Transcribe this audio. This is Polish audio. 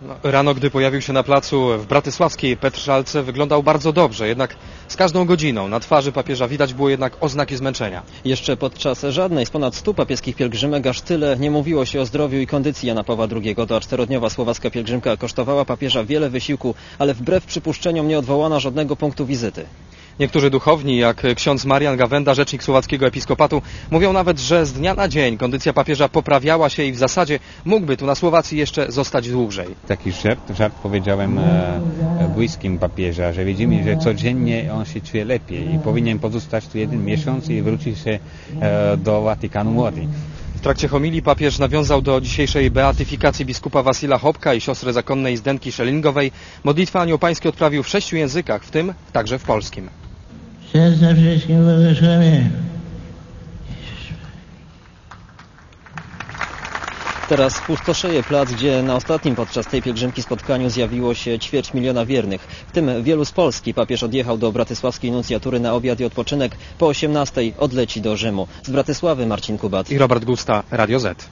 Rano, gdy pojawił się na placu w bratysławskiej Petrzalce, wyglądał bardzo dobrze, jednak z każdą godziną na twarzy papieża widać było jednak oznaki zmęczenia. Jeszcze podczas żadnej z ponad 100 papieskich pielgrzymek aż tyle nie mówiło się o zdrowiu i kondycji Jana Pawła II. Ta 4-dniowa słowacka pielgrzymka kosztowała papieża wiele wysiłku, ale wbrew przypuszczeniom nie odwołano żadnego punktu wizyty. Niektórzy duchowni, jak ksiądz Marian Gawenda, rzecznik słowackiego episkopatu, mówią nawet, że z dnia na dzień kondycja papieża poprawiała się i w zasadzie mógłby tu na Słowacji jeszcze zostać dłużej. Taki żart powiedziałem bliskim papieża, że widzimy, że codziennie on się czuje lepiej i powinien pozostać tu 1 miesiąc i wrócić się do Watykanu młody. W trakcie homilii papież nawiązał do dzisiejszej beatyfikacji biskupa Wasila Hopka i siostry zakonnej Zdenki Szelingowej. Modlitwę anioł-pański odprawił w 6 językach, w tym także w polskim. Serca wszystkim błogosławię. Teraz pustoszeje plac, gdzie na ostatnim podczas tej pielgrzymki spotkaniu zjawiło się 250 000 wiernych. W tym wielu z Polski. Papież odjechał do bratysławskiej nuncjatury na obiad i odpoczynek. Po 18:00 odleci do Rzymu. Z Bratysławy Marcin Kubat I Robert Gusta, Radio Z.